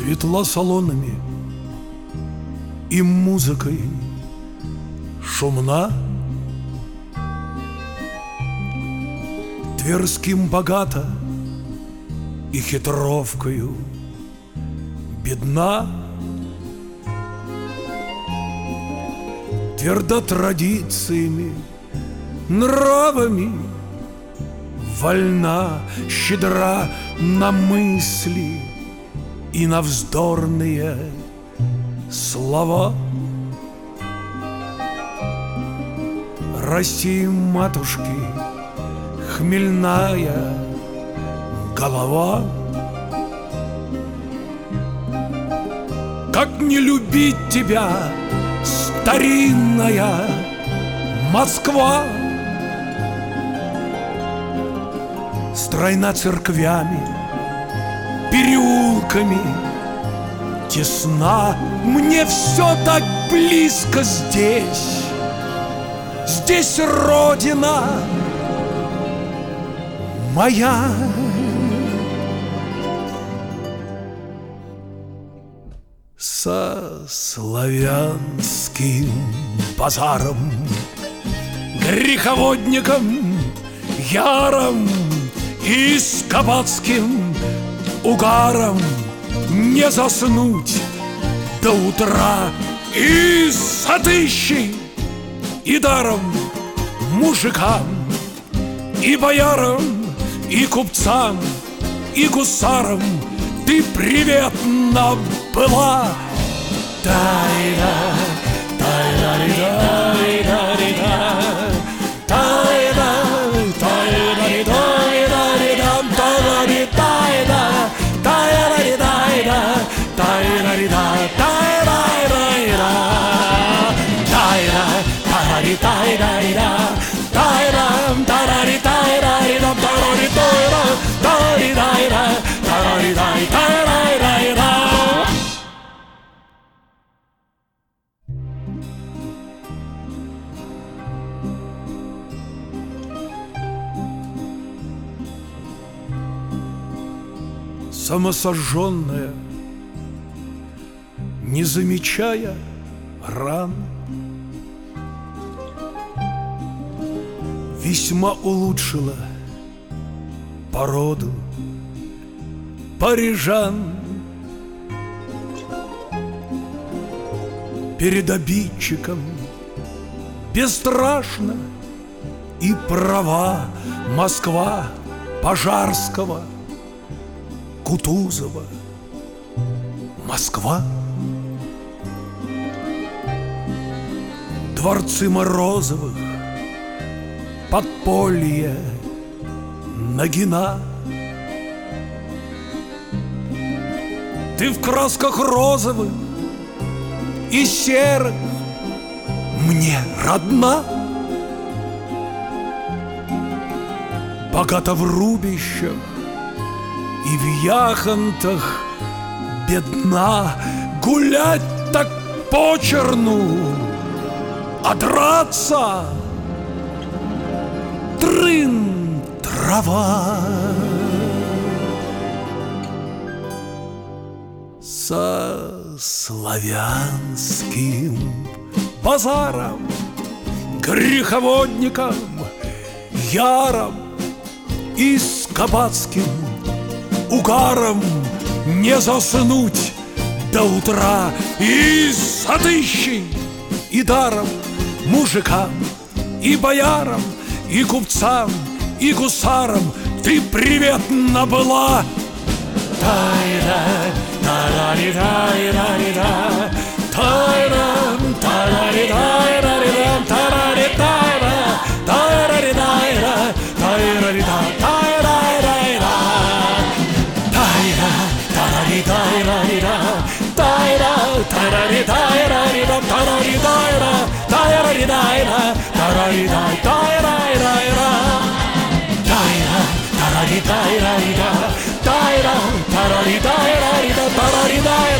Светла салонами и музыкой шумна, Тверским богата и хитровкою бедна. Тверда традициями, нравами, вольна, щедра на мысли и на вздорные слова. России матушки хмельная голова. Как не любить тебя, старинная Москва? Стройна церквями, переулками тесна. Мне все так близко здесь. Здесь родина моя. Со славянским базаром, греховодником яром и с кабацким угаром не заснуть до утра. И сатыщи, и даром мужикам, и боярам, и купцам, и гусарам ты приветна была. Тай-да, тай-да-ри-дай-да-ри-да, тай-да, тай-да-ри-дай-да-ри-дам, тай-да-ри-дай-да, тай-да-ри-дай-да, тай-да-ри-да, тай-да-ри-да, тай-да, тай-да-ри-дай-да-ри-да, тай-дам, тай-да-ри-дай-да-ри-дам, тай-да-ри-дай-да, тай-да-ри-дай-да, тай-да-ри-дай, тай-да-ри-дай-да. Самосожженная, не замечая ран, весьма улучшила породу парижан. Перед обидчиком бесстрашна и права Москва Пожарского, Кутузова, Москва. Дворцы Морозовых, подполье Нагина. Ты в красках розовых и серых мне родна. Богата в рубищах и в яхонтах бедна. Гулять так почерну, а драться трын трава. Со славянским базаром, греховодником яром и с кабацким угаром не заснуть до утра. И сатыщи, и даром мужикам, и боярам, и купцам, и гусарам ты приветна была. Тай-да, та-ра-ри-дай-ра-ри-да, тай-дам, та-ра-ри-дай-ра-ри-дам, та-ра-ри-дай-ра, та-ра-ри-дай-ра, та-ра-ри-да, та-ра-ри-да, тай-да, та-ра-ри-дай-ра-ри-да, тай-да, та-ра-ри-дай-ра-ри-дам, та-ра-ри-дай-ра, та-ра-ри-дай-ра, та-ра-ри-дай, тай-дай-дай-ра, тай-да, та-ра-ри-дай-ра-ри-да, тай-да, та-ра-ри-дай-ра-ри-да, та-ра-ри-дай.